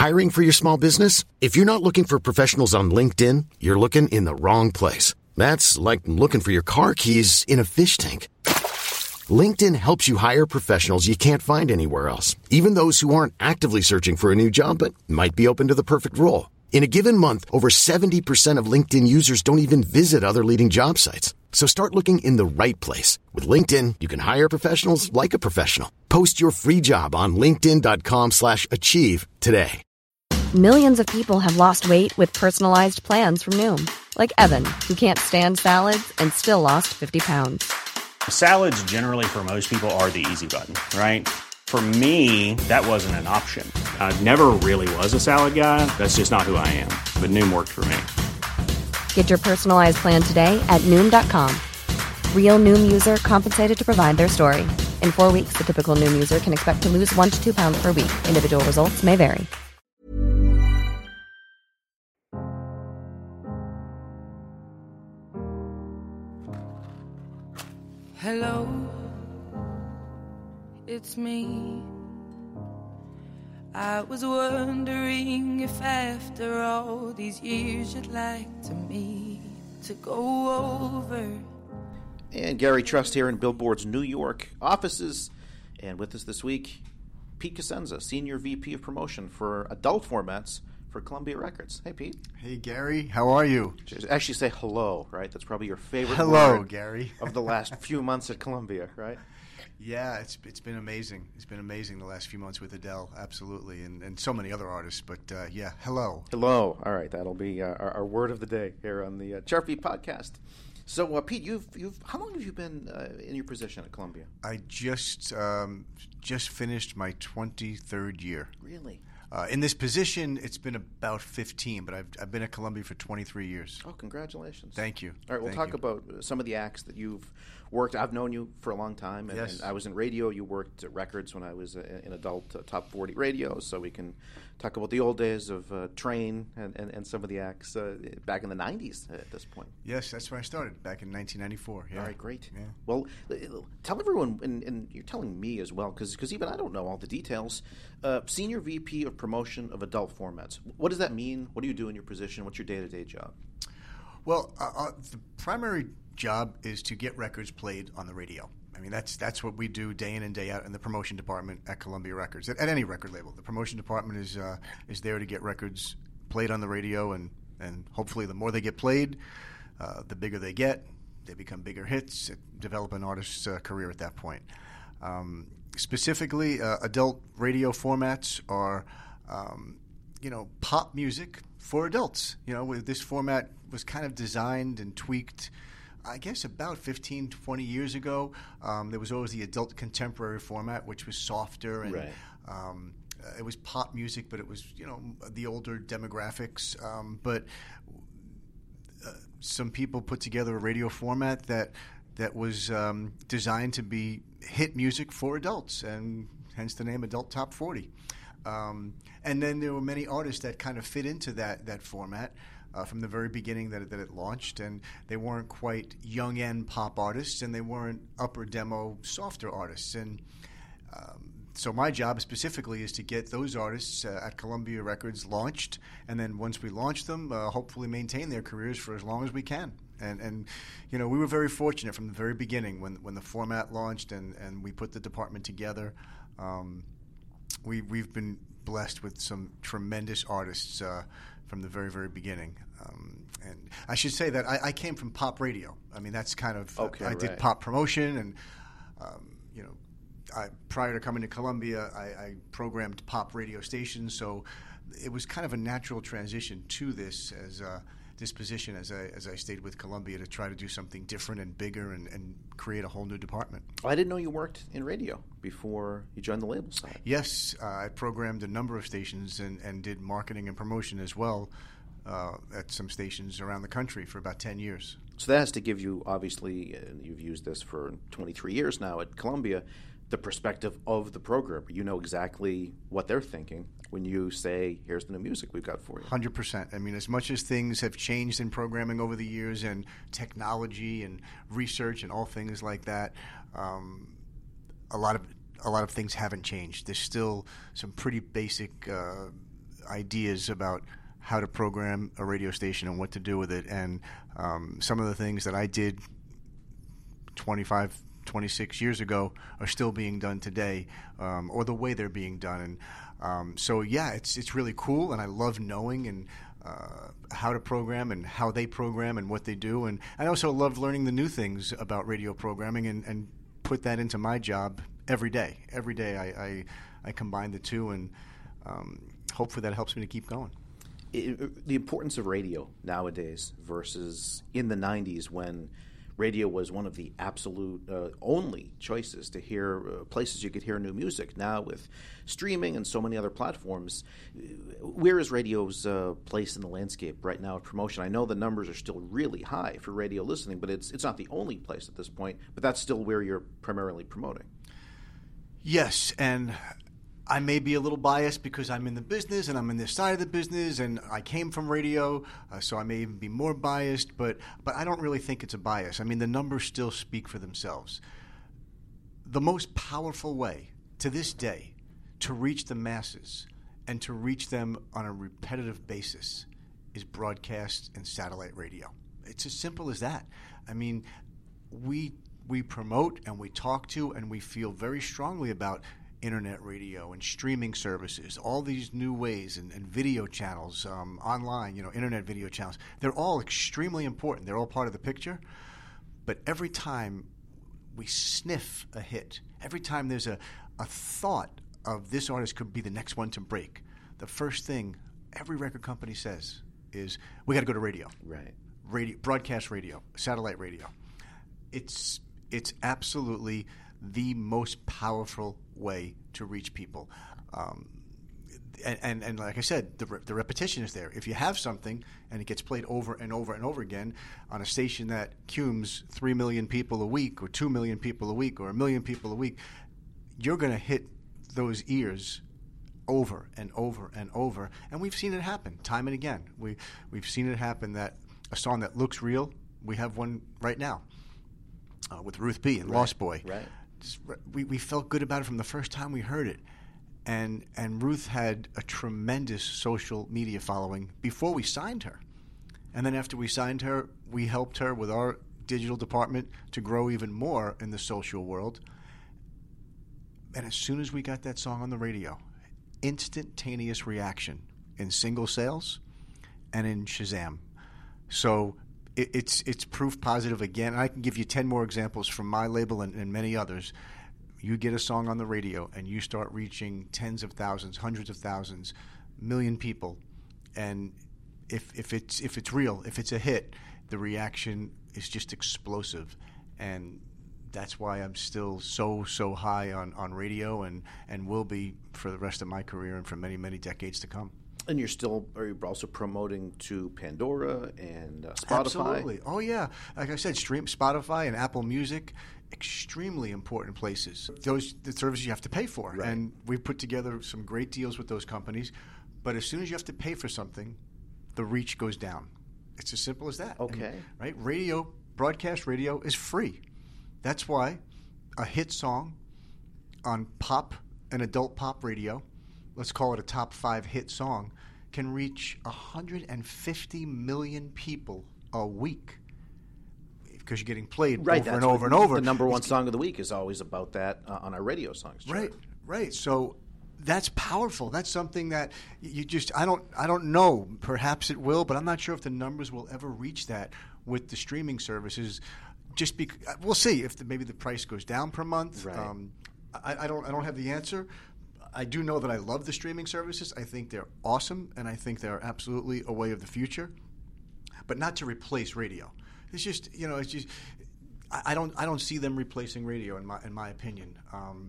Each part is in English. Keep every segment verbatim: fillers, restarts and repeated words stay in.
Hiring for your small business? If you're not looking for professionals on LinkedIn, you're looking in the wrong place. That's like looking for your car keys in a fish tank. LinkedIn helps you hire professionals you can't find anywhere else, even those who aren't actively searching for a new job but might be open to the perfect role. In a given month, over seventy percent of LinkedIn users don't even visit other leading job sites. So start looking in the right place. With LinkedIn, you can hire professionals like a professional. Post your free job on linkedin.com slash achieve today. Millions of people have lost weight with personalized plans from Noom. Like Evan, who can't stand salads and still lost fifty pounds. Salads generally for most people are the easy button, right? For me, that wasn't an option. I never really was a salad guy. That's just not who I am. But Noom worked for me. Get your personalized plan today at Noom dot com. Real Noom user compensated to provide their story. In four weeks, the typical Noom user can expect to lose one to two pounds per week. Individual results may vary. Hello, it's me. I was wondering if after all these years you'd like to me to go over. And Gary Trust here in Billboard's New York offices. And with us this week, Pete Cosenza, Senior V P of Promotion for Adult Formats for Columbia Records. Hey, Pete. Hey, Gary. How are you? Actually say hello, right? That's probably your favorite hello, word Gary. of the last few months at Columbia, right? Yeah, it's it's been amazing. It's been amazing the last few months with Adele, absolutely, and, and so many other artists. But uh, yeah, hello. Hello. All right, that'll be uh, our, our word of the day here on the uh, Chart Beat podcast. So, uh, Pete, you've you've how long have you been uh, in your position at Columbia? I just um, just finished my twenty-third year. Really? Uh, in this position, it's been about fifteen, but I've I've been at Columbia for twenty-three years. Oh, congratulations! Thank you. All right, we'll Thank talk you. about some of the acts that you've worked. I've known you for a long time, and, yes. and I was in radio. You worked at records when I was uh, in adult uh, top forty radio, so we can talk about the old days of uh, Train and, and, and some of the acts uh, back in the nineties at this point. Yes, that's where I started, back in nineteen ninety-four. Yeah. All right, great. Yeah. Well, tell everyone, and, and you're telling me as well, because even I don't know all the details, uh, Senior V P of Promotion of Adult Formats. What does that mean? What do you do in your position? What's your day-to-day job? Well, uh, uh, the primary job is to get records played on the radio. I mean, that's that's what we do day in and day out in the promotion department at Columbia Records, at, at any record label. The promotion department is uh, is there to get records played on the radio, and, and hopefully the more they get played, uh, the bigger they get. They become bigger hits, develop an artist's uh, career at that point. Um, specifically, uh, adult radio formats are, um, you know, pop music for adults. You know, this format was kind of designed and tweaked, I guess, about fifteen, twenty years ago. Um, there was always the adult contemporary format, which was softer and right. um, uh, it was pop music, but it was, you know, the older demographics. Um, but uh, some people put together a radio format that that was um, designed to be hit music for adults, and hence the name Adult Top forty. Um, and then there were many artists that kind of fit into that that format. Uh, from the very beginning that it, that it launched, and they weren't quite young-end pop artists, and they weren't upper demo softer artists. And um, so my job specifically is to get those artists uh, at Columbia Records launched, and then once we launch them, uh, hopefully maintain their careers for as long as we can. And, and you know, we were very fortunate from the very beginning when when the format launched and, and we put the department together. Um, we, we've been blessed with some tremendous artists uh, from the very, very beginning. Um, and I should say that I, I came from pop radio. I mean, that's kind of, okay, uh, I right. did pop promotion, and, um, you know, I, prior to coming to Columbia, I, I programmed pop radio stations, so it was kind of a natural transition to this as uh, this position as I as I stayed with Columbia to try to do something different and bigger and, and create a whole new department. Oh, I didn't know you worked in radio before you joined the label side. Yes, uh, I programmed a number of stations and, and did marketing and promotion as well uh, at some stations around the country for about ten years. So that has to give you, obviously, and you've used this for twenty-three years now at Columbia, the perspective of the programmer. You know exactly what they're thinking when you say, here's the new music we've got for you. one hundred percent. I mean, as much as things have changed in programming over the years and technology and research and all things like that, um, a lot of a lot of things haven't changed. There's still some pretty basic uh, ideas about how to program a radio station and what to do with it. And um, some of the things that I did twenty-five, twenty-six years ago are still being done today, um, or the way they're being done. And um, so, yeah, it's it's really cool, and I love knowing and uh, how to program and how they program and what they do. And I also love learning the new things about radio programming and, and put that into my job every day. Every day I, I, I combine the two, and um, hopefully that helps me to keep going. It, the importance of radio nowadays versus in the nineties when radio was one of the absolute uh, only choices to hear, uh, places you could hear new music. Now with streaming and so many other platforms, where is radio's uh, place in the landscape right now of promotion? I know the numbers are still really high for radio listening, but it's it's not the only place at this point, but that's still where you're primarily promoting. Yes, and I may be a little biased because I'm in the business and I'm in this side of the business and I came from radio, uh, so I may even be more biased, but but I don't really think it's a bias. I mean, the numbers still speak for themselves. The most powerful way to this day to reach the masses and to reach them on a repetitive basis is broadcast and satellite radio. It's as simple as that. I mean, we we promote and we talk to and we feel very strongly about internet radio and streaming services, all these new ways, and, and video channels um, online, you know, internet video channels. They're all extremely important. They're all part of the picture. But every time we sniff a hit, every time there's a, a thought of this artist could be the next one to break, the first thing every record company says is, we got to go to radio. Right. Radio, broadcast radio, satellite radio. It's it's absolutely the most powerful way to reach people. Um, and, and, and like I said, the, re- the repetition is there. If you have something and it gets played over and over and over again on a station that cumes three million people a week or two million people a week or a million people a week, you're going to hit those ears over and over and over. And we've seen it happen time and again. We, we've seen it happen that a song that looks real, we have one right now uh, with Ruth B. and Right. Lost Boy. Right. We, we felt good about it from the first time we heard it. And and Ruth had a tremendous social media following before we signed her. And then after we signed her, we helped her with our digital department to grow even more in the social world. And as soon as we got that song on the radio, instantaneous reaction in single sales and in Shazam. So it, it's it's proof positive again. I can give you ten more examples from my label and, and many others. You get a song on the radio and you start reaching tens of thousands, hundreds of thousands, million people, and if if it's if it's real, if it's a hit, the reaction is just explosive, and that's why I'm still so so high on, on radio and, and will be for the rest of my career and for many many decades to come. And you're still are you also promoting to Pandora and uh, Spotify? Absolutely. Oh yeah, like I said, stream Spotify and Apple Music. Extremely important places. Those the services you have to pay for, Right. and we've put together some great deals with those companies. But as soon as you have to pay for something, the reach goes down. It's as simple as that. Okay. And, right? Radio, broadcast radio is free. That's why a hit song on pop and adult pop radio, let's call it a top five hit song, can reach one hundred fifty million people a week. Because you're getting played Right, over that's and over what and over. The number one It's- song of the week is always about that uh, on our radio songs chart. Right, right. So that's powerful. That's something that you just I don't I don't know. Perhaps it will, but I'm not sure if the numbers will ever reach that with the streaming services. Just be, we'll see if the, maybe the price goes down per month. Right. Um, I, I don't I don't have the answer. I do know that I love the streaming services. I think they're awesome, and I think they're absolutely a way of the future. But not to replace radio. It's just you know it's just I, I don't I don't see them replacing radio in my in my opinion. Um,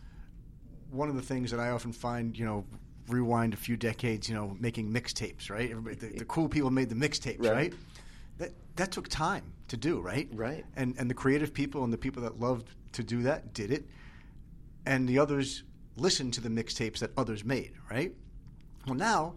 one of the things that I often find, you know, rewind a few decades, you know, making mixtapes, right? Everybody, the, the cool people made the mixtapes, Right. right? That that took time to do, right? Right. And and the creative people and the people that loved to do that did it, and the others listened to the mixtapes that others made, right? Well, now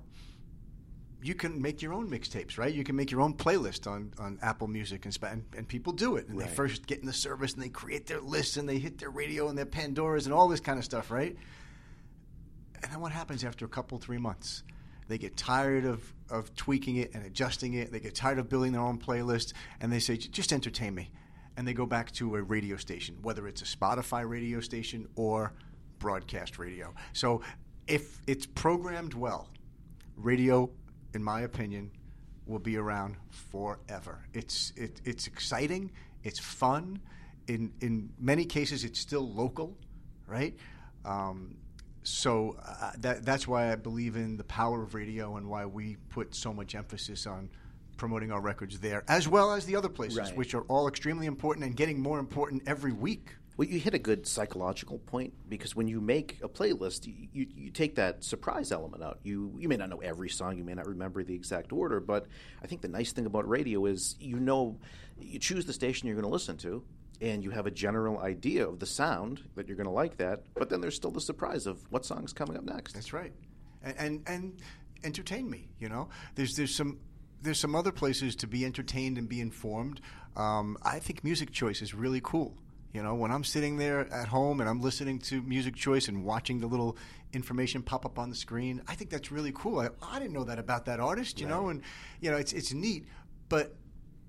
you can make your own mixtapes, right? You can make your own playlist on, on Apple Music, and, sp- and and people do it. And Right. they first get in the service and they create their lists and they hit their radio and their Pandoras and all this kind of stuff, right? And then what happens after a couple, three months? They get tired of, of tweaking it and adjusting it. They get tired of building their own playlist, and they say, just entertain me. And they go back to a radio station, whether it's a Spotify radio station or broadcast radio. So if it's programmed well, radio, in my opinion, will be around forever. It's it, it's exciting. It's fun. In in many cases, it's still local, right? Um, so uh, that that's why I believe in the power of radio and why we put so much emphasis on promoting our records there, as well as the other places, right. which are all extremely important and getting more important every week. Well, you hit a good psychological point, because when you make a playlist, you, you, you take that surprise element out. You you may not know every song, you may not remember the exact order, but I think the nice thing about radio is you know, you choose the station you're going to listen to, and you have a general idea of the sound that you're going to like that, but then there's still the surprise of what song's coming up next. That's right. And and, and entertain me, you know. There's there's some there's some other places to be entertained and be informed. Um, I think Music Choice is really cool. You know, when I'm sitting there at home and I'm listening to Music Choice and watching the little information pop up on the screen, I think that's really cool. I, I didn't know that about that artist, you right. know, and you know, it's it's neat. But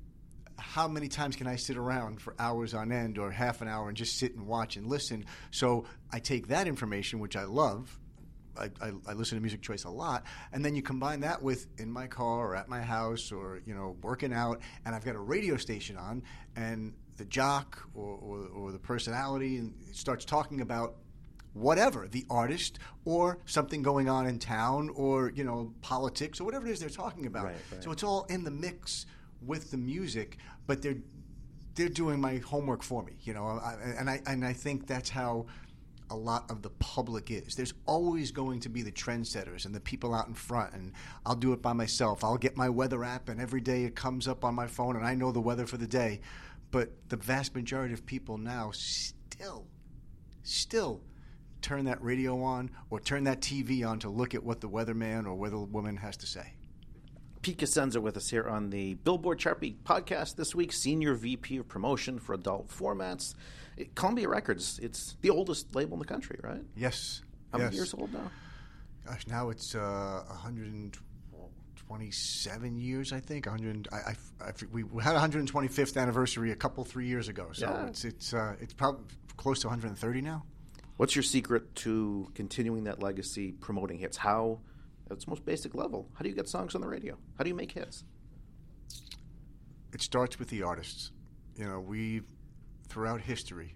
how many times can I sit around for hours on end or half an hour and just sit and watch and listen? So I take that information, which I love. I, I, I listen to Music Choice a lot, and then you combine that with in my car or at my house or, you know, working out, and I've got a radio station on, and the jock or, or, or the personality and starts talking about whatever, the artist or something going on in town or, you know, politics or whatever it is they're talking about. Right, right. So it's all in the mix with the music, but they're they're doing my homework for me, you know, I, and I and I think that's how a lot of the public is. There's always going to be the trendsetters and the people out in front, and I'll do it by myself. I'll get my weather app, and every day it comes up on my phone, and I know the weather for the day. But the vast majority of people now still, still turn that radio on or turn that T V on to look at what the weatherman or weatherwoman has to say. Pete Cosenza with us here on the Billboard Chart Beat podcast this week, Senior V P of Promotion for Adult Formats. Columbia Records, it's the oldest label in the country, right? Yes. How yes. many years old now? Gosh, now it's uh, one hundred twenty-seven years, I think. one hundred. I, I, I, we had one hundred twenty-fifth anniversary a couple, three years ago. So yeah. it's it's uh, it's probably close to one hundred thirty now. What's your secret to continuing that legacy, promoting hits? How, at its most basic level, how do you get songs on the radio? How do you make hits? It starts with the artists. You know, we throughout history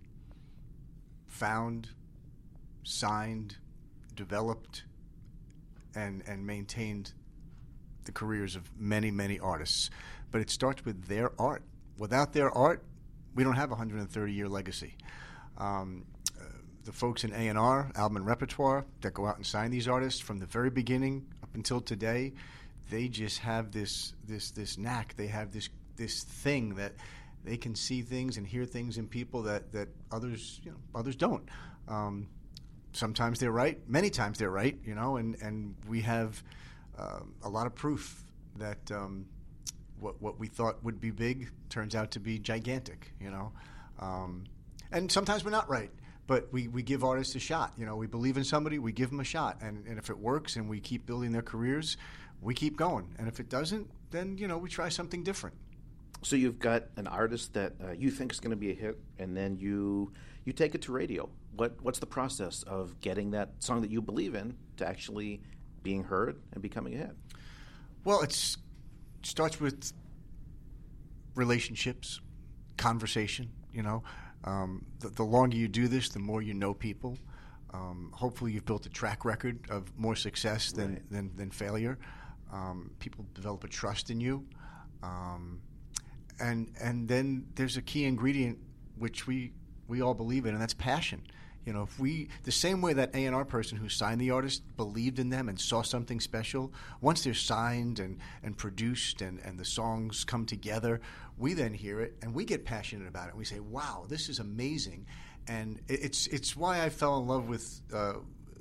found, signed, developed, and and maintained the careers of many, many artists. But it starts with their art. Without their art, we don't have a one hundred thirty-year legacy. Um, uh, the folks in A and R, album and repertoire, that go out and sign these artists from the very beginning up until today, they just have this this this knack. They have this this thing that they can see things and hear things in people that, that others, you know, others don't. Um, sometimes they're right. Many times they're right, you know, and, and we have uh, a lot of proof that um, what what we thought would be big turns out to be gigantic, you know. Um, and sometimes we're not right, but we, we give artists a shot. You know, we believe in somebody, we give them a shot. And, and if it works and we keep building their careers, we keep going. And if it doesn't, then, you know, we try something different. So you've got an artist that uh, you think is going to be a hit, and then you you take it to radio. What What's the process of getting that song that you believe in to actually being heard and becoming a hit? Well, it starts with relationships, conversation, you know. Um, the, the longer you do this, the more you know people. Um, hopefully you've built a track record of more success than, right. than, than failure. Um, people develop a trust in you. Um And and then there's a key ingredient which we, we all believe in, and that's passion. You know, if we the same way that A and R person who signed the artist believed in them and saw something special, once they're signed and, and produced and, and the songs come together, we then hear it and we get passionate about it. We say, wow, this is amazing. And it's it's why I fell in love with uh,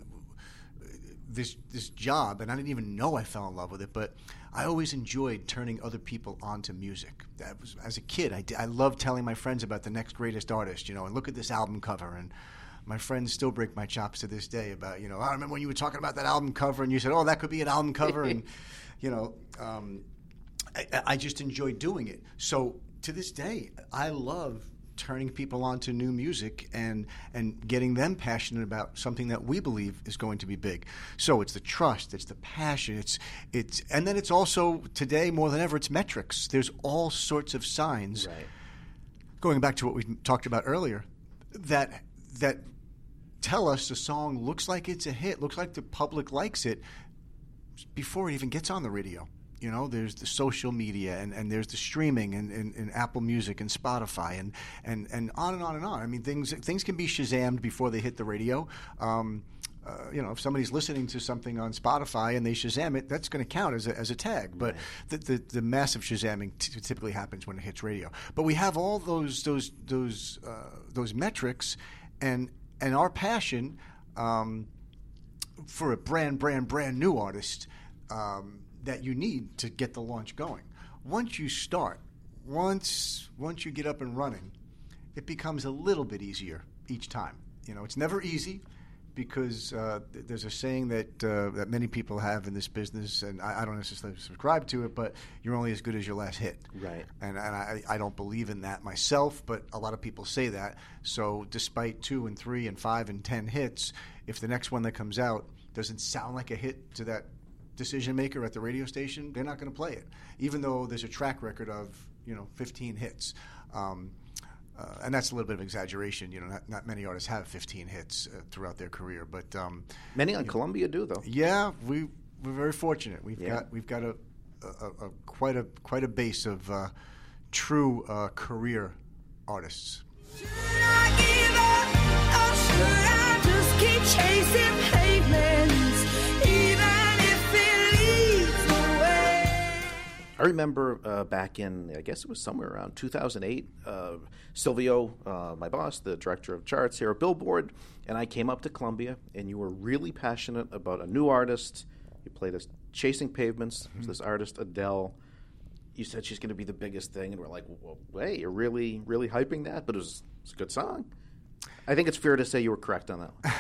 this this job, and I didn't even know I fell in love with it, but I always enjoyed turning other people onto music. That was, as a kid, I, I loved telling my friends about the next greatest artist, you know, and look at this album cover, and my friends still break my chops to this day about, you know, I remember when you were talking about that album cover and you said, oh, that could be an album cover. And, you know, um, I, I just enjoy doing it. So to this day, I love turning people on to new music and and getting them passionate about something that we believe is going to be big. So it's the trust, it's the passion, it's it's and then it's also today more than ever it's metrics. There's all sorts of signs. Right. Going back to what we talked about earlier, that that tell us the song looks like it's a hit, looks like the public likes it before it even gets on the radio. You know, there's the social media and, and there's the streaming and, and, and Apple Music and Spotify and, and, and on and on and on. I mean, things things can be Shazammed before they hit the radio. Um, uh, you know, if somebody's listening to something on Spotify and they Shazam it, that's going to count as a, as a tag. But the, the, the massive Shazamming t- typically happens when it hits radio. But we have all those those those uh, those metrics and and our passion um, for a brand brand brand new artist. Um, that you need to get the launch going. Once you start, once once you get up and running, it becomes a little bit easier each time. You know, it's never easy because uh, th- there's a saying that uh, that many people have in this business, and I, I don't necessarily subscribe to it, but you're only as good as your last hit. Right. And, and I, I don't believe in that myself, but a lot of people say that. So despite two and three and five and ten hits, if the next one that comes out doesn't sound like a hit to that decision maker at the radio station, they're not going to play it, even though there's a track record of, you know, fifteen hits. Um, uh, and that's a little bit of exaggeration. You know, not, not many artists have fifteen hits uh, throughout their career, but um, many on Columbia do, though. Yeah, we we're very fortunate. We've yeah. got we've got a, a, a quite a quite a base of uh, true uh, career artists. Should I give up, or should I just keep chasing pavements, even if it leads away? I remember uh, back in, I guess it was somewhere around two thousand eight, uh, Silvio, uh, my boss, the director of charts here at Billboard, and I came up to Columbia, and you were really passionate about a new artist. You played us Chasing Pavements. Mm-hmm. This artist, Adele. You said she's going to be the biggest thing, and we're like, well, wait, you're really, really hyping that? But it was, it was a good song. I think it's fair to say you were correct on that one.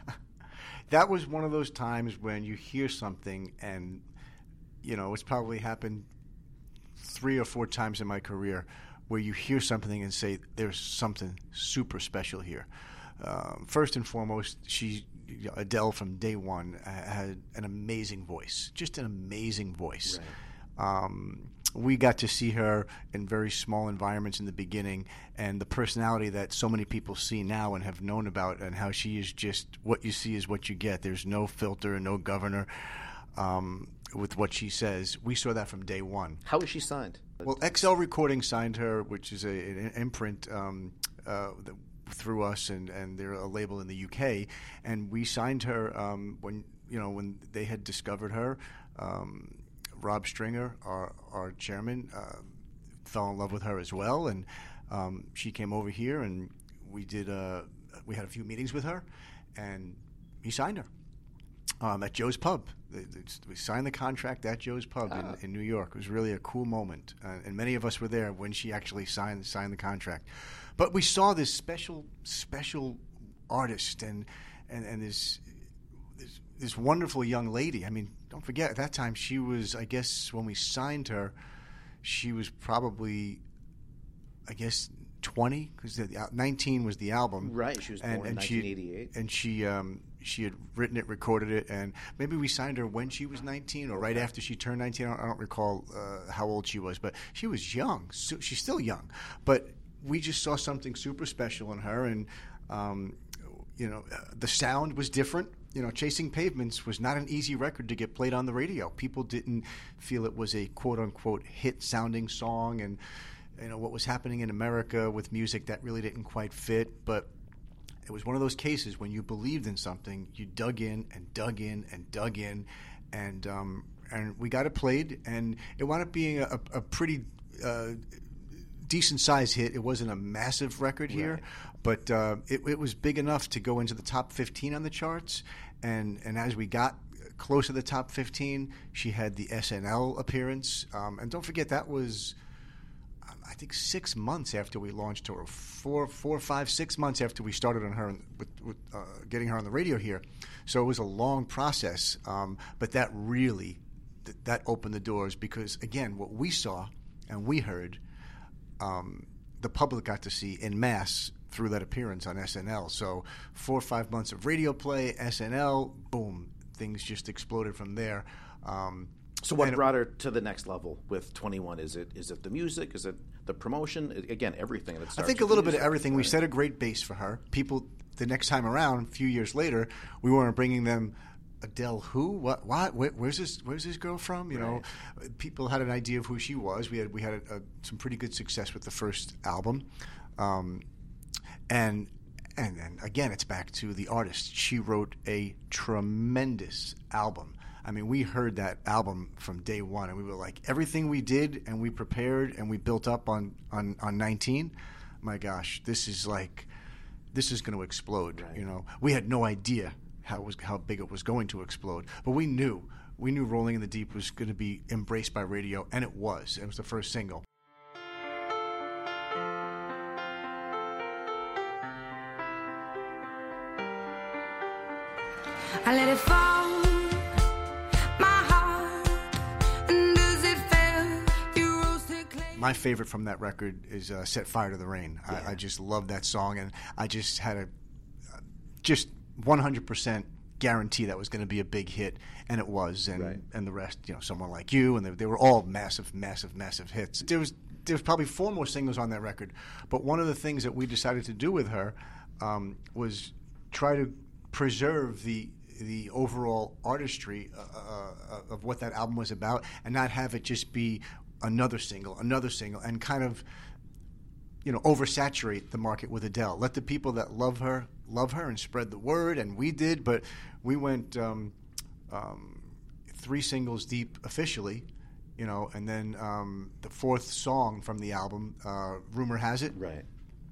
That was one of those times when you hear something, and, you know, it's probably happened three or four times in my career where you hear something and say, there's something super special here. Um, first and foremost, she, Adele from day one uh, had an amazing voice, just an amazing voice. Right. Um, we got to see her in very small environments in the beginning, and the personality that so many people see now and have known about, and how she is just what you see is what you get. There's no filter and no governor um, with what she says. We saw that from day one. How was she signed? Well, X L Recording signed her, which is a, an imprint um, uh, that through us, and, and they're a label in the U K, and we signed her um, when you know when they had discovered her. Um, Rob Stringer, our our chairman, uh, fell in love with her as well, and um, she came over here, and we did a, we had a few meetings with her, and he signed her um, at Joe's Pub. We signed the contract at Joe's Pub oh. in, in New York. It was really a cool moment, uh, and many of us were there when she actually signed signed the contract. But we saw this special special artist, and and and this this, this wonderful young lady. I mean, don't forget, at that time she was, I guess, when we signed her, she was probably, I guess, twenty, because nineteen was the album. Right, she was born and, in nineteen eighty-eight. She, and she um, she had written it, recorded it, and maybe we signed her when she was nineteen or right after she turned nineteen. I don't, I don't recall uh, how old she was, but she was young. So she's still young. But we just saw something super special in her, and um, you know, uh, the sound was different. You know, Chasing Pavements was not an easy record to get played on the radio. People didn't feel it was a quote-unquote hit-sounding song, and you know what was happening in America with music that really didn't quite fit. But it was one of those cases when you believed in something, you dug in and dug in and dug in, and um, and we got it played, and it wound up being a, a pretty uh, decent-sized hit. It wasn't a massive record here, right. but uh, it, it was big enough to go into the top fifteen on the charts. And and as we got close to the top fifteen, she had the S N L appearance. Um, and don't forget, that was, I think six months after we launched her, four, four, five, six months after we started on her, with, with uh, getting her on the radio here. So it was a long process, um, but that really, th- that opened the doors because, again, what we saw and we heard, um, the public got to see en masse through that appearance on S N L. So four or five months of radio play, S N L, boom, things just exploded from there. Um, So what And it- brought her to the next level with twenty-one? Is it is it the music? Is it the promotion? I- Again, everything that I starts think a with little bit of music, everything. We right? set a great base for her. People, the next time around, a few years later, we weren't bringing them Adele who? What? What? Where, where's this? Where's this girl from? You know, people had an idea of who she was. We had we had a, a, some pretty good success with the first album, um, and and and again, it's back to the artist. She wrote a tremendous album. I mean, we heard that album from day one, and we were like, everything we did and we prepared and we built up on, on, on nineteen, my gosh, this is like, this is going to explode, right. You know. We had no idea how it was, how big it was going to explode, but we knew. We knew Rolling in the Deep was going to be embraced by radio, and it was. It was the first single. I let it fall. My favorite from that record is uh, Set Fire to the Rain. Yeah. I, I just love that song, and I just had a uh, just one hundred percent guarantee that was going to be a big hit, and it was, and Right. and the rest, you know, Someone Like You, and they, they were all massive, massive, massive hits. There was there was probably four more singles on that record, but one of the things that we decided to do with her um, was try to preserve the the overall artistry uh, uh, of what that album was about, and not have it just be another single, another single, and kind of, you know, oversaturate the market with Adele. Let the people that love her love her and spread the word, and we did. But we went um, um, three singles deep officially, you know, and then um, the fourth song from the album, uh, "Rumor Has It," Right.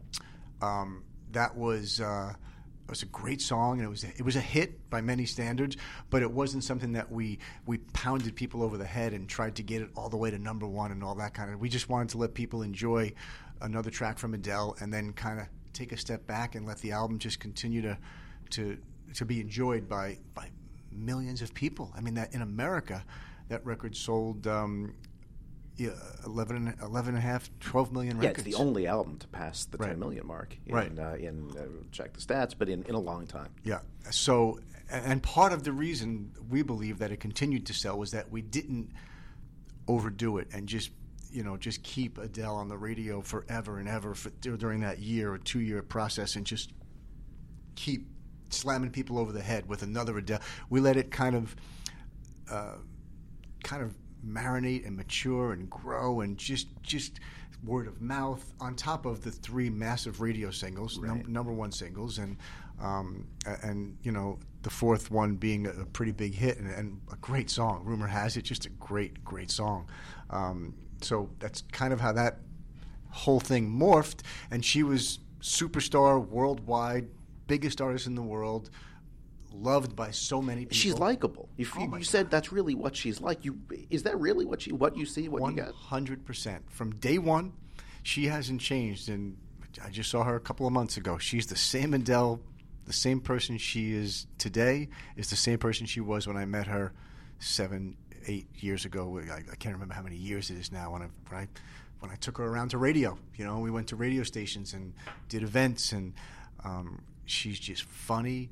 um, that was. Uh, It was a great song, and it was a, it was a hit by many standards, but it wasn't something that we we pounded people over the head and tried to get it all the way to number one and all that kind of. We just wanted to let people enjoy another track from Adele, and then kind of take a step back and let the album just continue to to to be enjoyed by by millions of people. I mean, that in America, that record sold. Um, Yeah, eleven, eleven and a half, twelve million records. Yeah, it's the only album to pass the Right. ten million mark. In, Right. Uh, in uh, check the stats, but in, in a long time. Yeah. So, and part of the reason we believe that it continued to sell was that we didn't overdo it and just, you know, just keep Adele on the radio forever and ever for, during that year or two year process, and just keep slamming people over the head with another Adele. We let it kind of, uh, kind of. marinate and mature and grow, and just just word of mouth on top of the three massive radio singles, Right. num- number one singles, and um, and you know, the fourth one being a, a pretty big hit and, and a great song. Rumor Has It, just a great great song. Um, so that's kind of how that whole thing morphed, and she was superstar worldwide, biggest artist in the world. Loved by so many people. She's likable. You, Oh you, my you said that's really what she's like. You is that really what she what you see what One you got? hundred percent from day one. She hasn't changed, and I just saw her a couple of months ago. She's the same Adele, the same person she is today is the same person she was when I met her seven, eight years ago. I, I can't remember how many years it is now. When I when I when I took her around to radio, you know, we went to radio stations and did events, and um, she's just funny.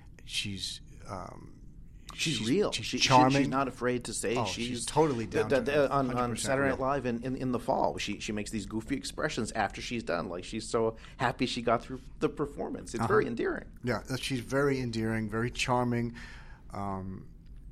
She's um, She's, real. She's she, she- charming. she's not afraid to say Oh, she's, she's totally down the- to the- earth, on, one hundred on percent Saturday Night real. Live in, in, in the fall. She she makes these goofy expressions after she's done. Like she's so happy she got through the performance. It's Uh-huh. very endearing. Yeah, that she's very endearing, very charming, um,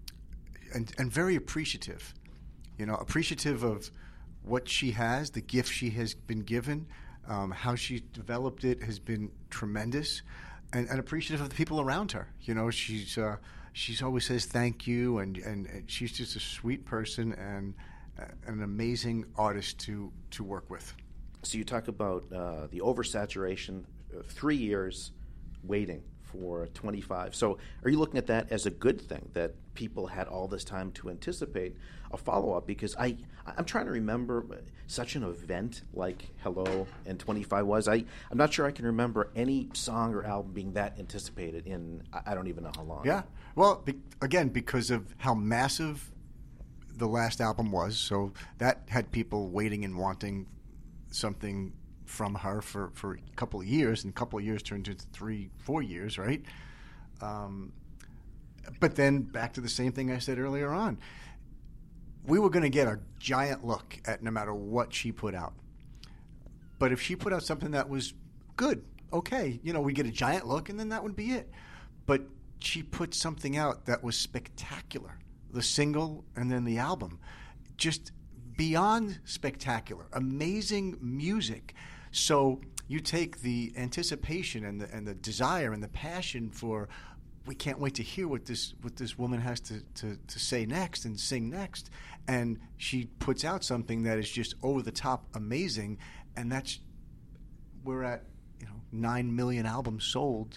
and and very appreciative. You know, appreciative of what she has, the gift she has been given, um, how she developed it has been tremendous, and, and appreciative of the people around her. You know, she's uh, she's always says thank you, and, and, and she's just a sweet person and uh, an amazing artist to to work with. So you talk about uh, the oversaturation, uh, three years waiting for twenty-five. So are you looking at that as a good thing, that people had all this time to anticipate a follow-up? Because I, I'm trying to remember such an event like Hello and twenty-five was. I, I'm not sure I can remember any song or album being that anticipated in, I I don't even know how long. Yeah. Well, be, again, because of how massive the last album was, so that had people waiting and wanting something from her for, for a couple of years, and a couple of years turned into three, four years, right? Um, but then back to the same thing I said earlier on. We were going to get a giant look at no matter what she put out. But if she put out something that was good, okay, you know, we get a giant look, and then that would be it. But she put something out that was spectacular. The single and then the album. Just beyond spectacular. Amazing music. So you take the anticipation and the and the desire and the passion for, we can't wait to hear what this what this woman has to, to, to say next and sing next. And she puts out something that is just over the top amazing, and that's, we're at, you know, nine million albums sold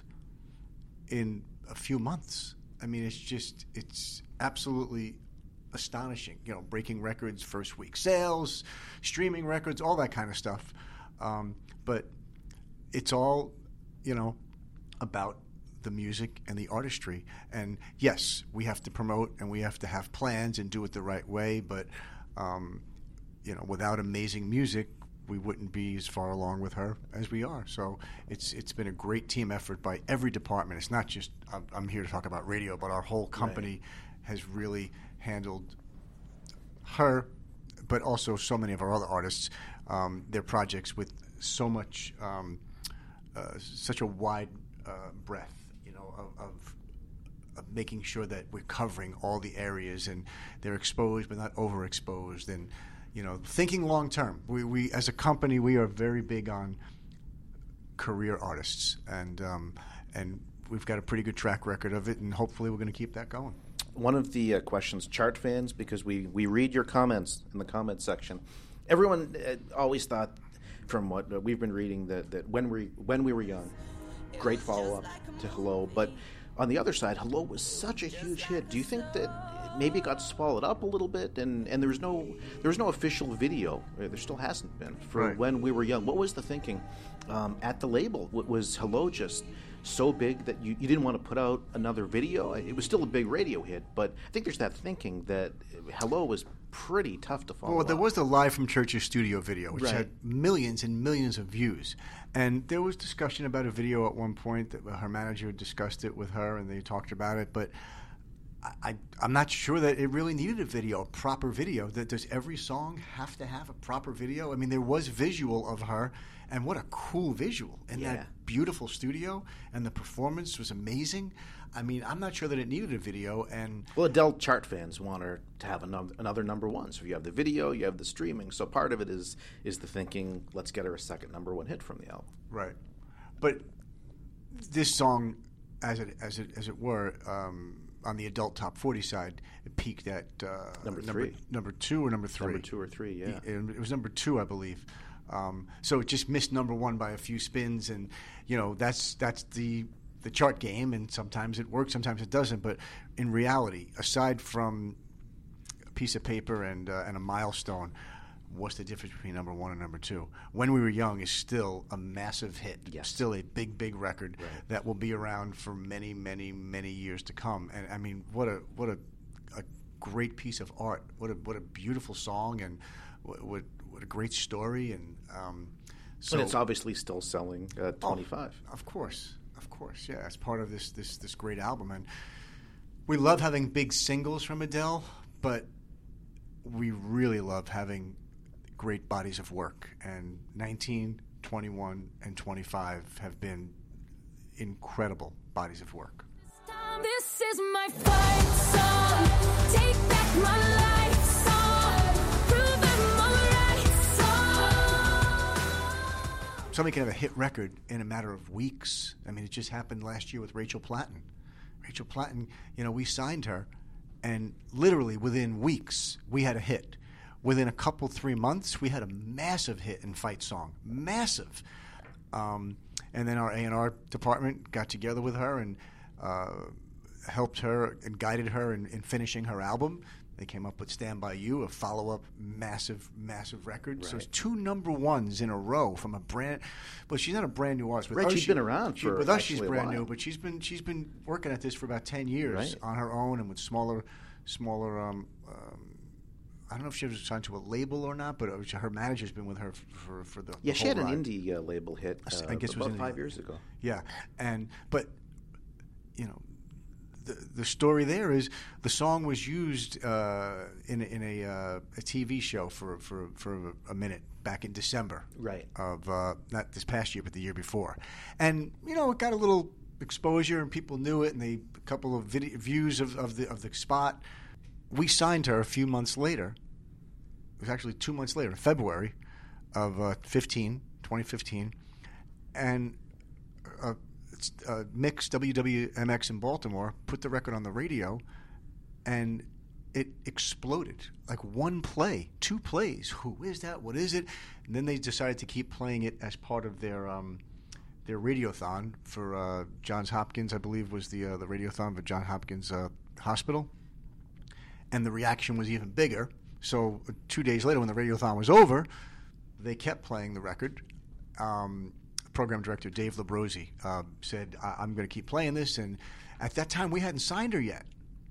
in a few months. I mean, it's just, it's absolutely astonishing. You know, breaking records, first week sales, streaming records, all that kind of stuff. Um, but it's all, you know, about the music and the artistry. And yes, we have to promote and we have to have plans and do it the right way. But, um, you know, without amazing music, we wouldn't be as far along with her as we are. So it's it's been a great team effort by every department. It's not just, I'm, I'm here to talk about radio, but our whole company right. has really handled her, but also so many of our other artists, um, their projects with so much, um, uh, such a wide uh, breadth, you know, of, of, of making sure that we're covering all the areas and they're exposed but not overexposed, and you know, thinking long term. We, we as a company, we are very big on career artists, and um, and we've got a pretty good track record of it, and hopefully we're going to keep that going. One of the uh, questions, chart fans, because we, we read your comments in the comments section. Everyone uh, always thought, from what uh, we've been reading, that, that when we when we were young, great follow up to Hello, but on the other side, Hello was such a huge hit. Do you think that maybe it got swallowed up a little bit, and, and there was no there was no official video, there still hasn't been, for right. When we were young? What was the thinking um, at the label? Was Hello just so big that you, you didn't want to put out another video? It was still a big radio hit, but I think there's that thinking that Hello was pretty tough to follow Well, there up. was the Live from Church's studio video, which Right. had millions and millions of views. And there was discussion about a video at one point that her manager discussed it with her, and they talked about it, but I, I'm not sure that it really needed a video, a proper video. That does every song have to have a proper video? I mean, there was visual of her, and what a cool visual in Yeah. that beautiful studio, and the performance was amazing. I mean, I'm not sure that it needed a video. And Well, Adele chart fans want her to have another, another number one. So you have the video, you have the streaming. So part of it is is the thinking, let's get her a second number one hit from the album. right, but this song, as it as it as it were. Um, on the adult top forty side, it peaked at uh, Number number, three. number two or number three. Number two or three, yeah. It, it was number two, I believe. Um, so it just missed number one by a few spins, and you know that's that's the the chart game, and sometimes it works, sometimes it doesn't. But in reality, aside from a piece of paper and uh, and a milestone, what's the difference between number one and number two? When We Were Young is still a massive hit, Yes. still a big, big record Right. that will be around for many, many, many years to come. And I mean, what a what a, a great piece of art! What a what a beautiful song, and what what, what a great story. And um, so But it's obviously still selling at Oh, twenty-five. of course, of course, yeah. As part of this this this great album, and we love having big singles from Adele, but we really love having great bodies of work, and nineteen, twenty-one, and twenty-five have been incredible bodies of work. This is my fight song. Take back my life song. Prove I'm alright song. Somebody can have a hit record in a matter of weeks. I mean, it just happened last year with Rachel Platten. Rachel Platten, you know, we signed her, and literally within weeks, we had a hit. Within a couple, three months, we had a massive hit in Fight Song. Massive. Um, And then our A and R department got together with her and uh, helped her and guided her in, in finishing her album. They came up with Stand By You, a follow-up massive, massive record. Right. So it's two number ones in a row from a brand. Well, she's not a brand new artist. With Right, us, she's she- been around she- for With us, she's actually a brand while. new, but she's been she's been working at this for about ten years Right. on her own and with smaller, smaller. Um, um, I don't know if she was signed to a label or not, but it was, her manager's been with her f- for for the Yeah, the she had whole an ride. indie uh, label hit I s- uh, I guess it was about indie. five years ago. Yeah, and but you know, the the story there is the song was used uh, in a- in a uh, a T V show for for for a minute back in December. Right. Of uh, not this past year, but the year before, and you know, it got a little exposure and people knew it, and they a couple of video, views of, of the of the spot. We signed her a few months later. It was actually two months later, February of uh, fifteen, twenty fifteen, and uh, it's, uh, Mix W W M X in Baltimore put the record on the radio, and it exploded. Like one play, two plays. Who is that? What is it? And then they decided to keep playing it as part of their um, their radiothon for uh, Johns Hopkins, I believe, was the uh, the radiothon for Johns Hopkins uh, Hospital. And the reaction was even bigger. So uh, two days later, when the radiothon was over, they kept playing the record. Um, program director Dave Labrosi uh, said, I- I'm going to keep playing this. And at that time, we hadn't signed her yet.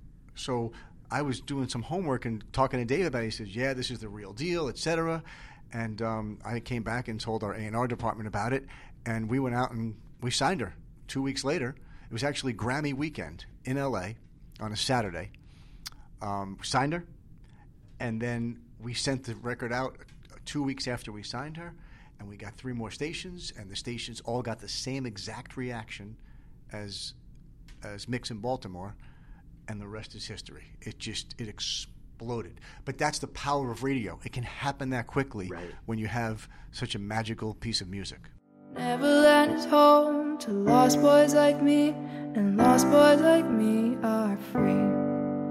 So I was doing some homework and talking to Dave about it. He says, yeah, this is the real deal, et cetera. And um, I came back and told our A and R department about it. And we went out and we signed her two weeks later. It was actually Grammy weekend in L A on a Saturday. Um, we signed her, and then we sent the record out two weeks after we signed her, and we got three more stations, and the stations all got the same exact reaction as as Mix in Baltimore, and the rest is history. It just it exploded. But that's the power of radio. It can happen that quickly Right. when you have such a magical piece of music. Neverland is home to lost boys like me, and lost boys like me are free.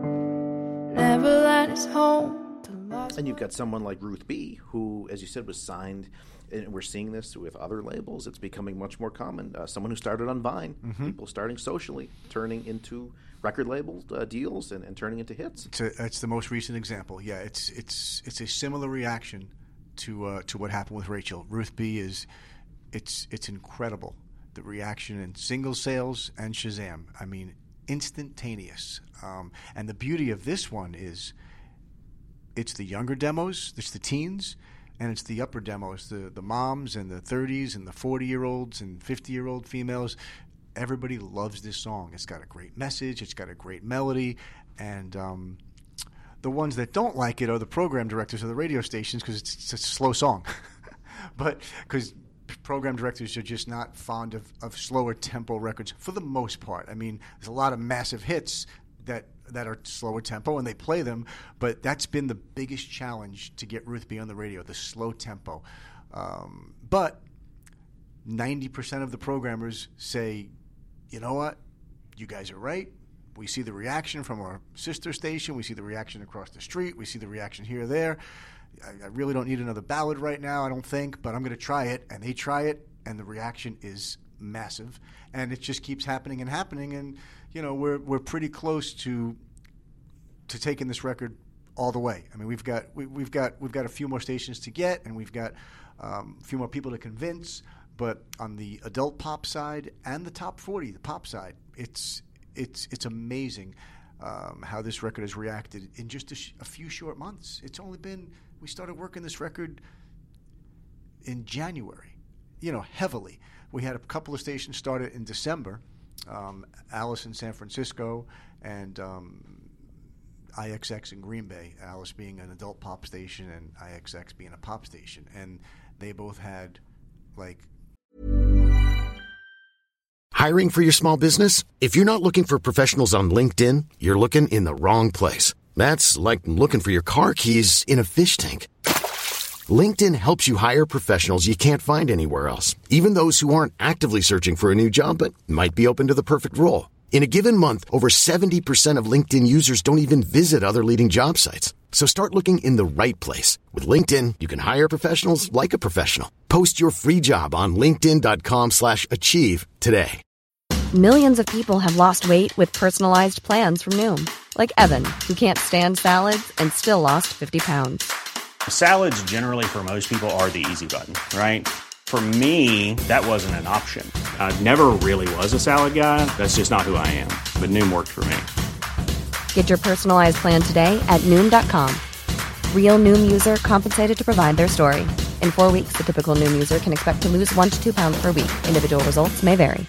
Neverland is home to lost. And you've got someone like Ruth B., who, as you said, was signed, and we're seeing this with other labels. It's becoming much more common. Uh, someone who started on Vine, Mm-hmm. people starting socially, turning into record label uh, deals and, and turning into hits. It's, a, it's the most recent example. Yeah, it's it's it's a similar reaction to uh, to what happened with Rachel. Ruth B is it's it's incredible, the reaction in single sales and Shazam. I mean, instantaneous. Um, and the beauty of this one is it's the younger demos, it's the teens, and it's the upper demos, the the moms and the thirties and the forty-year-olds and fifty-year-old females. Everybody loves this song. It's got a great message. It's got a great melody. And um, the ones that don't like it are the program directors of the radio stations because it's, it's a slow song. But because program directors are just not fond of, of slower tempo records for the most part. I mean, there's a lot of massive hits that that are slower tempo, and they play them. But that's been the biggest challenge to get Ruth B on the radio, the slow tempo. Um, but ninety percent of the programmers say, you know what, you guys are right. We see the reaction from our sister station. We see the reaction across the street. We see the reaction here or there. I, I really don't need another ballad right now, I don't think, but I'm going to try it. And they try it, and the reaction is massive. And it just keeps happening and happening. And, you know, we're we're pretty close to to taking this record all the way. I mean, we've got we, we've got we've got a few more stations to get, and we've got um, a few more people to convince. But on the adult pop side and the top forty, the pop side, it's it's it's amazing um, how this record has reacted in just a, sh- a few short months. It's only been we started working this record in January, you know, heavily. We had a couple of stations started in December, um, Alice in San Francisco and um, I X X in Green Bay. Alice being an adult pop station and I X X being a pop station, and they both had like. Hiring for your small business? If you're not looking for professionals on LinkedIn, you're looking in the wrong place. That's like looking for your car keys in a fish tank. LinkedIn helps you hire professionals you can't find anywhere else, even those who aren't actively searching for a new job but might be open to the perfect role. In a given month, over seventy percent of LinkedIn users don't even visit other leading job sites. So start looking in the right place. With LinkedIn, you can hire professionals like a professional. Post your free job on linkedin.com slash achieve today. Millions of people have lost weight with personalized plans from Noom. Like Evan, who can't stand salads and still lost fifty pounds. Salads generally for most people are the easy button, right? For me, that wasn't an option. I never really was a salad guy. That's just not who I am. But Noom worked for me. Get your personalized plan today at Noom dot com. Real Noom user compensated to provide their story. In four weeks, the typical Noom user can expect to lose one to two pounds per week. Individual results may vary.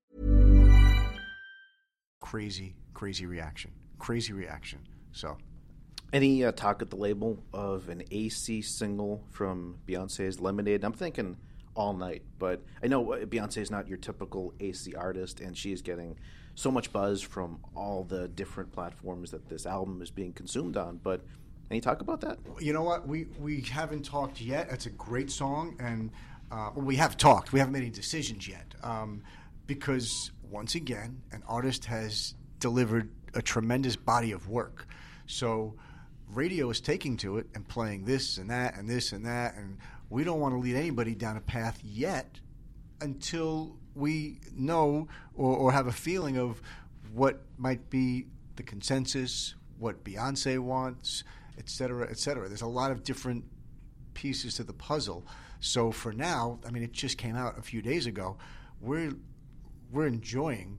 Crazy, crazy reaction. Crazy reaction. So, Any uh, talk at the label of an A C single from Beyonce's Lemonade? I'm thinking All Night, but I know uh, Beyonce is not your typical A C artist, and she is getting so much buzz from all the different platforms that this album is being consumed on. But any talk about that? you know what? We we haven't talked yet. It's a great song, and uh, well, we have talked. We haven't made any decisions yet, um, because once again, an artist has delivered a tremendous body of work. So radio is taking to it and playing this and that and this and that, and we don't want to lead anybody down a path yet until we know or, or have a feeling of what might be the consensus, what Beyonce wants, et cetera, et cetera. There's a lot of different pieces to the puzzle. So for now, I mean, it just came out a few days ago. We're we're enjoying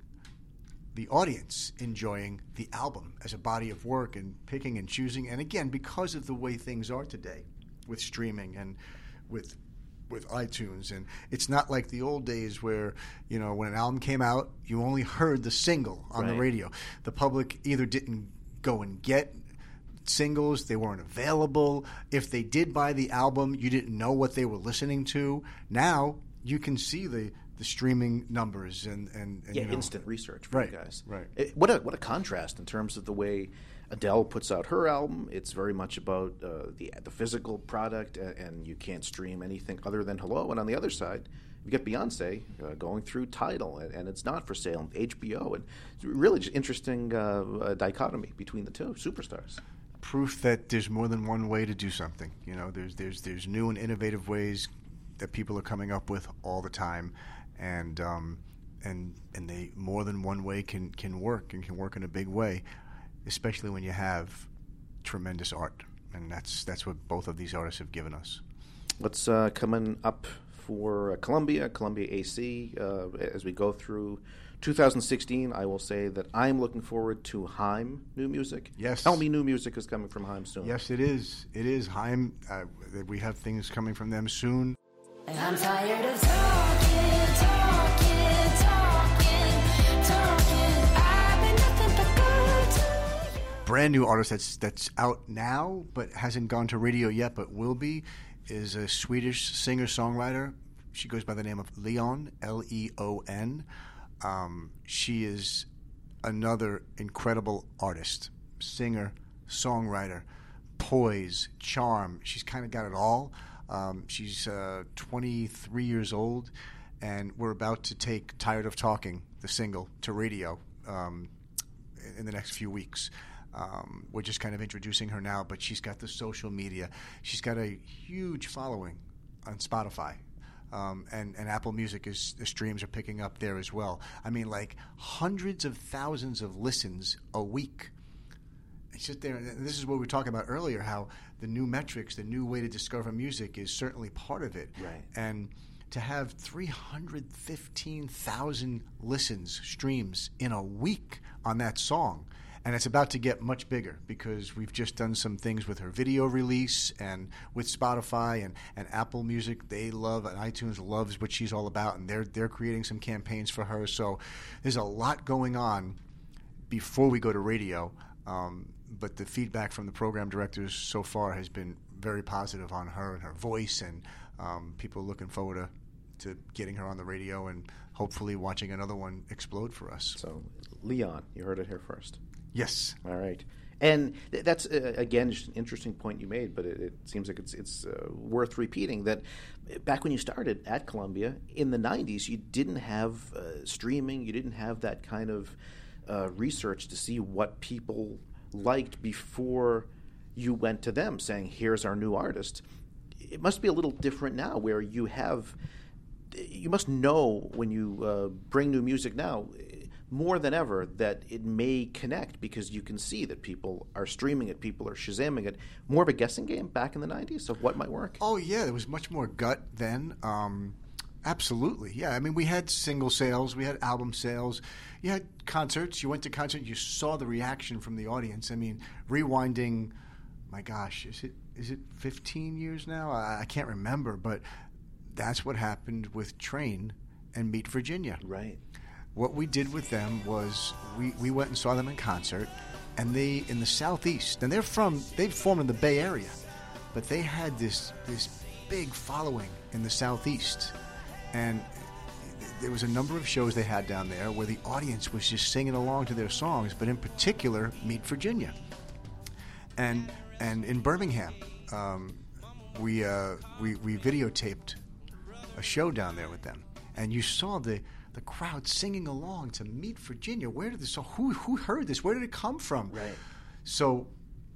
the audience enjoying the album as a body of work and picking and choosing. And again, because of the way things are today with streaming and with with iTunes, and it's not like the old days where, you know, when an album came out, you only heard the single on Right. the radio. The public either didn't go and get singles, they weren't available. If they did buy the album, you didn't know what they were listening to. Now you can see the the streaming numbers and, and, and Yeah, you know, instant research for right, you guys. right. It, what a what a contrast in terms of the way Adele puts out her album. It's very much about uh, the the physical product, and, and you can't stream anything other than Hello. And on the other side, you get Beyonce uh, going through Tidal, and, and it's not for sale. H B O, and it's really just interesting uh, uh, dichotomy between the two superstars. Proof that there's more than one way to do something. You know, there's there's there's new and innovative ways that people are coming up with all the time, and um, and and they more than one way can can work and can work in a big way, especially when you have tremendous art, and that's that's what both of these artists have given us. What's uh, coming up for uh, Columbia, Columbia A C, uh, as we go through two thousand sixteen? I will say that I'm looking forward to Haim new music. Yes. Tell me new music is coming from Haim soon. Yes, it is. It is. Haim, uh, we have things coming from them soon. And I'm tired of talking, talking, talking, talking. I've been nothing but good to you. Brand new artist that's that's out now but hasn't gone to radio yet but will be is a Swedish singer-songwriter. She goes by the name of Leon, L E O N. Um, she is another incredible artist, singer, songwriter, poise, charm. She's kind of got it all. Um, she's uh, twenty-three years old, and we're about to take Tired of Talking, the single, to radio um, in the next few weeks. Um, we're just kind of introducing her now, but she's got the social media. She's got a huge following on Spotify. Um, and, and Apple Music, is the streams are picking up there as well. I mean, like hundreds of thousands of listens a week. I sit there, and this is what we were talking about earlier, how the new metrics, the new way to discover music is certainly part of it. Right. And to have three hundred fifteen thousand listens, streams in a week on that song, and it's about to get much bigger because we've just done some things with her video release and with Spotify and, and Apple Music. They love, and iTunes loves what she's all about, and they're they're creating some campaigns for her. So there's a lot going on before we go to radio. Um, but the feedback from the program directors so far has been very positive on her and her voice, and um, people are looking forward to, to getting her on the radio and hopefully watching another one explode for us. So, Leon, you heard it here first. Yes. All right. And th- that's, uh, again, just an interesting point you made, but it, it seems like it's it's uh, worth repeating that back when you started at Columbia in the nineties, you didn't have uh, streaming, you didn't have that kind of uh, research to see what people liked before you went to them saying, here's our new artist. It must be a little different now where you have, you must know when you uh, bring new music now, more than ever, that it may connect because you can see that people are streaming it, people are Shazamming it. More of a guessing game back in the nineties of what might work? Oh, yeah, there was much more gut then. Um, absolutely, yeah. I mean, we had single sales, we had album sales, you had concerts, you went to concerts, you saw the reaction from the audience. I mean, rewinding, my gosh, is it is it fifteen years now? I, I can't remember, but that's what happened with Train and Meet Virginia. Right. What we did with them was we, we went and saw them in concert, and they, in the Southeast, and they're from, they formed in the Bay Area, but they had this this big following in the Southeast. And there was a number of shows they had down there where the audience was just singing along to their songs, but in particular, Meet Virginia. And and in Birmingham, um, we, uh, we we videotaped a show down there with them, and you saw the the crowd singing along to Meet Virginia. Where did this? So who who heard this? Where did it come from? Right. So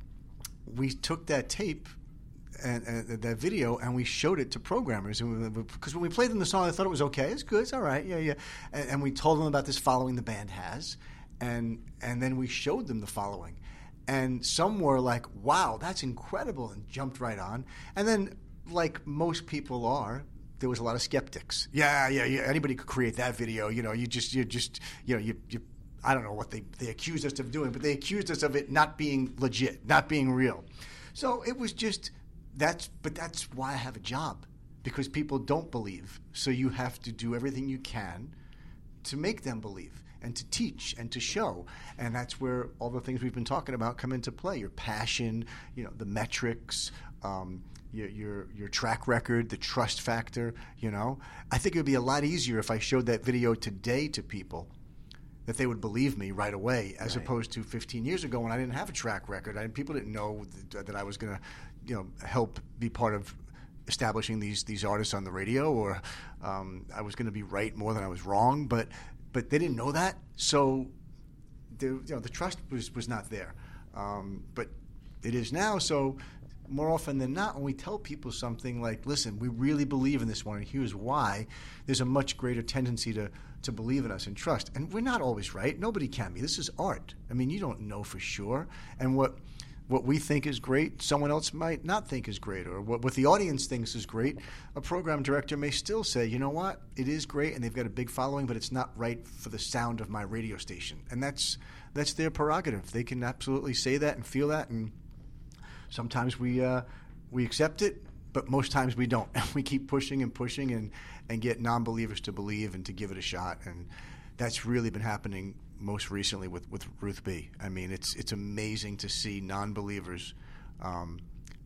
we took that tape and, and that video, and we showed it to programmers, and because when we played them the song, I thought it was okay. It's good. It's all right. Yeah, yeah. And, and we told them about this following the band has, and and then we showed them the following, and some were like, "Wow, that's incredible," and jumped right on. And then, like most people are, there was a lot of skeptics. Yeah, yeah, yeah. Anybody could create that video. You know, you just, you just, you know, you, you. I don't know what they they accused us of doing, but they accused us of it not being legit, not being real. So it was just that's. But that's why I have a job, because people don't believe. So you have to do everything you can to make them believe and to teach and to show. And that's where all the things we've been talking about come into play. Your passion, you know, the metrics. Um, Your, your your track record, the trust factor, you know. I think it would be a lot easier if I showed that video today to people, that they would believe me right away, as Right. opposed to fifteen years ago when I didn't have a track record. I, people didn't know that, that I was going to, you know, help be part of establishing these these artists on the radio, or um, I was going to be right more than I was wrong. But but they didn't know that, so the, you know, the trust was was not there. Um, but it is now. So more often than not, when we tell people something like, listen, we really believe in this one, and here's why, there's a much greater tendency to, to believe in us and trust. And we're not always right. Nobody can be. This is art. I mean, you don't know for sure. And what what we think is great, someone else might not think is great. Or what, what the audience thinks is great, a program director may still say, you know what, it is great, and they've got a big following, but it's not right for the sound of my radio station. And that's that's their prerogative. They can absolutely say that and feel that, and sometimes we uh, we accept it, but most times we don't. And we keep pushing and pushing and, and get non-believers to believe and to give it a shot. And that's really been happening most recently with, with Ruth B. I mean, it's it's amazing to see non-believers um,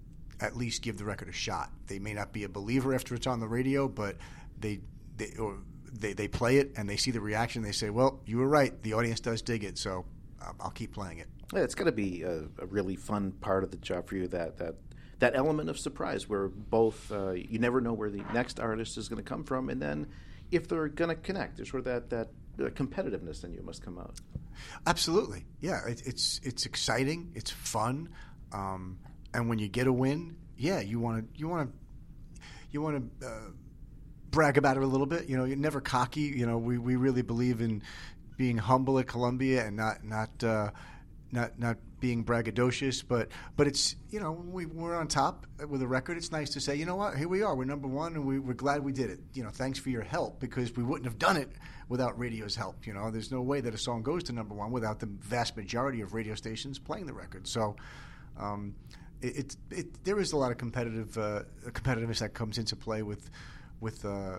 at least give the record a shot. They may not be a believer after it's on the radio, but they they or they, they play it and they see the reaction. They say, well, you were right. The audience does dig it, so um, I'll keep playing it. Yeah, it's got to be a, a really fun part of the job for you, that that that element of surprise where both uh, you never know where the next artist is going to come from, and then if they're going to connect, there's sort of that that uh, competitiveness in you must come out. Absolutely, yeah. It, it's it's exciting, it's fun, um, and when you get a win, yeah, you want to you want to you want to uh, brag about it a little bit. You know, you're never cocky. You know, we, we really believe in being humble at Columbia and not not. Uh, Not not being braggadocious, but but it's, you know, when we, we're on top with a record, it's nice to say, you know what, here we are, we're number one, and we, we're glad we did it. You know, thanks for your help, because we wouldn't have done it without radio's help. You know, there's no way that a song goes to number one without the vast majority of radio stations playing the record. So um, it, it, it there is a lot of competitive uh, competitiveness that comes into play with with. Uh,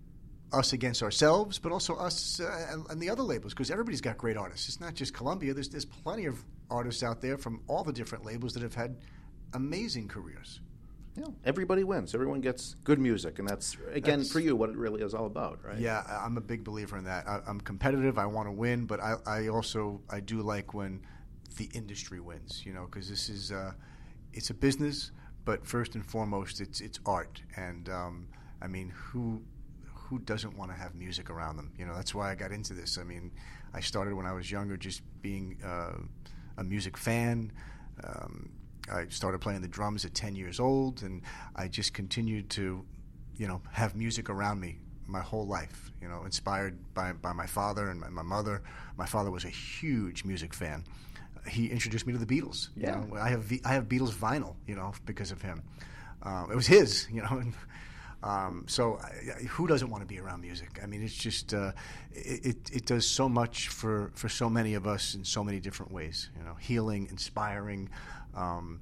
us against ourselves, but also us uh, and, and the other labels, because everybody's got great artists. It's not just Columbia. There's there's plenty of artists out there from all the different labels that have had amazing careers. Yeah, everybody wins. Everyone gets good music, and that's, again, That's- for you, what it really is all about, right? Yeah, I- I'm a big believer in that. I, I'm competitive. I want to win, but I, I also I do like when the industry wins. You know, because this is uh, it's a business, but first and foremost, it's it's art. And um, I mean, who who doesn't want to have music around them? You know, that's why I got into this. I mean, I started when I was younger, just being uh, a music fan. Um, I started playing the drums at ten years old, and I just continued to, you know, have music around me my whole life, you know, inspired by, by my father and my, my mother. My father was a huge music fan. He introduced me to the Beatles. Yeah. You know, I have I have Beatles vinyl, you know, because of him. Uh, it was his, you know. And, um, so I, who doesn't want to be around music? I mean, it's just uh, it, it it does so much for, for so many of us in so many different ways. You know, healing, inspiring. Um,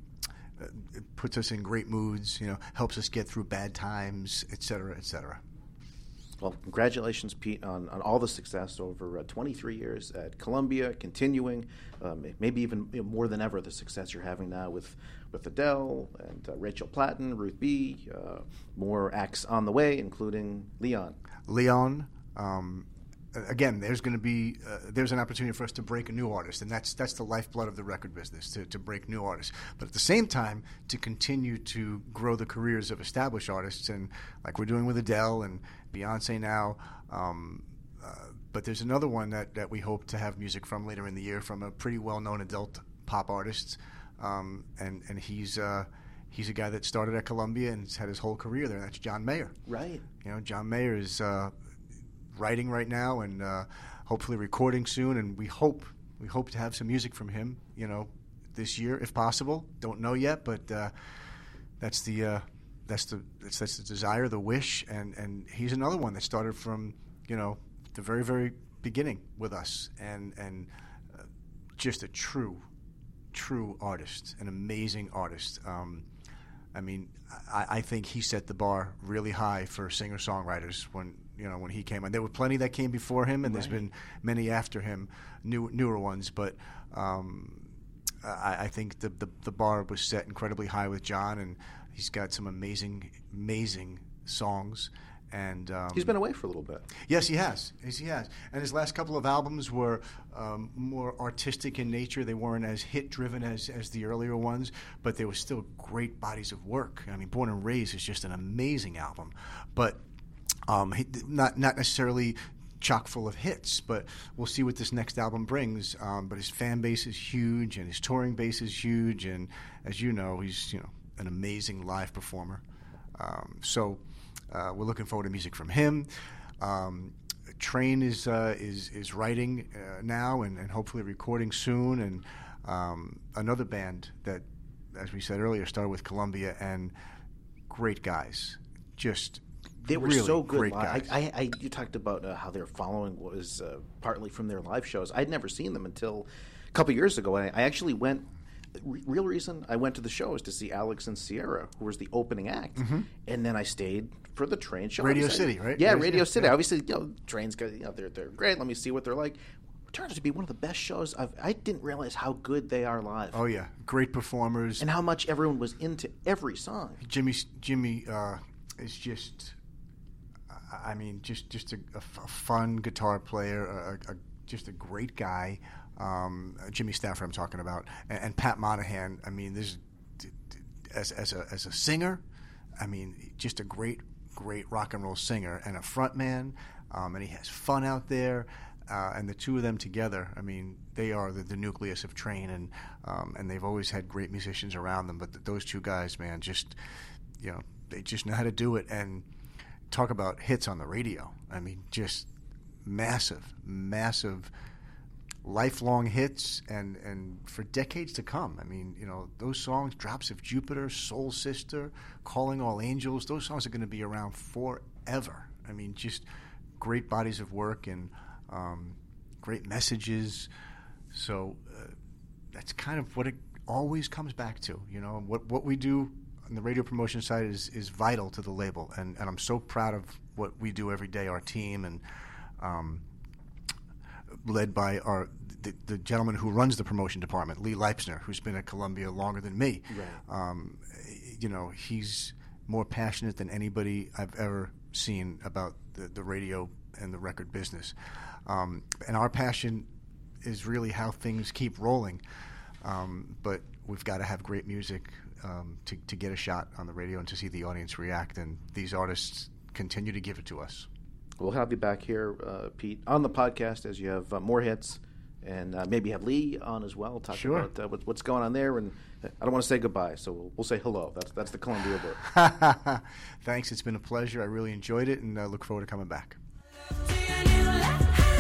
it puts us in great moods. You know, helps us get through bad times, et cetera, et cetera. Well, congratulations, Pete, on, on all the success over uh, twenty-three years at Columbia, continuing, um, maybe even you know, more than ever, the success you're having now with, with Adele and uh, Rachel Platten, Ruth B., uh, more acts on the way, including Leon. Leon, um, again, there's going to be uh, there's an opportunity for us to break a new artist, and that's that's the lifeblood of the record business, to, to break new artists. But at the same time, to continue to grow the careers of established artists, and like we're doing with Adele and Beyonce now. Um, uh, but there's another one that, that we hope to have music from later in the year, from a pretty well-known adult pop artist, um, and and he's uh, he's a guy that started at Columbia and has had his whole career there. And that's John Mayer. Right. You know, John Mayer is uh, writing right now and uh, hopefully recording soon, and we hope we hope to have some music from him, you know, this year if possible. Don't know yet, but uh, that's the uh, that's the that's, that's the desire, the wish, and, and he's another one that started from, you know, the very very beginning with us, and and uh, just a true true artist, an amazing artist. Um, I mean, I, I think he set the bar really high for singer-songwriters when you know when he came on. There were plenty that came before him, and right. There's been many after him, new, newer ones. But um, I, I think the, the the bar was set incredibly high with John, and he's got some amazing, amazing songs. And um, he's been away for a little bit. Yes, he has. Yes, he has. And his last couple of albums were um, more artistic in nature. They weren't as hit-driven as, as the earlier ones, but they were still great bodies of work. I mean, Born and Raised is just an amazing album, but um, he, not not necessarily chock full of hits. But we'll see what this next album brings. Um, but his fan base is huge, and his touring base is huge. And as you know, he's you know an amazing live performer. Um, so. Uh, we're looking forward to music from him. Um, Train is uh, is is writing uh, now and, and hopefully recording soon. And um, another band that, as we said earlier, started with Columbia, and great guys, just they were really so good. Great live. guys. I, I, I, you talked about uh, how their following was uh, partly from their live shows. I'd never seen them until a couple years ago. I, I actually went. Re- real reason I went to the show is to see Alex and Sierra, who was the opening act, mm-hmm. and then I stayed for the Train show. Radio like, City, right? Yeah, Radio, Radio City. yeah. Obviously, you know, Train's got, you know, they're they're great. Let me see what they're like. It turned out to be one of the best shows I've. I didn't realize how good they are live. Oh yeah, great performers, and how much everyone was into every song. Jimmy Jimmy uh, is just, I mean, just just a, a, a fun guitar player, a, a, just a great guy. Um, Jimmy Stafford, I'm talking about, and, and Pat Monahan. I mean, this as as a as a singer, I mean, just a great great rock and roll singer and a front man, um, and he has fun out there. Uh, and the two of them together, I mean, they are the, the nucleus of Train, and um, and they've always had great musicians around them. But th- those two guys, man, just you know, they just know how to do it. And talk about hits on the radio. I mean, just massive, massive. Lifelong hits, and, and for decades to come. I mean, you know, those songs, Drops of Jupiter, Soul Sister, Calling All Angels, those songs are going to be around forever. I mean, just great bodies of work and um, great messages. So uh, that's kind of what it always comes back to. You know, what what we do on the radio promotion side is, is vital to the label, and, and I'm so proud of what we do every day, our team, and um, led by our the, the gentleman who runs the promotion department, Lee Leipzner, who's been at Columbia longer than me. Right. Um, you know, he's more passionate than anybody I've ever seen about the, the radio and the record business. Um, and our passion is really how things keep rolling. Um, but we've got to have great music um, to, to get a shot on the radio and to see the audience react. And these artists continue to give it to us. We'll have you back here, uh, Pete, on the podcast as you have uh, more hits and uh, maybe have Lee on as well, talk Sure. about uh, what, what's going on there. And I don't want to say goodbye, so we'll, we'll say hello. That's that's the Columbia book. Thanks. It's been a pleasure. I really enjoyed it, and I look forward to coming back. Do you need a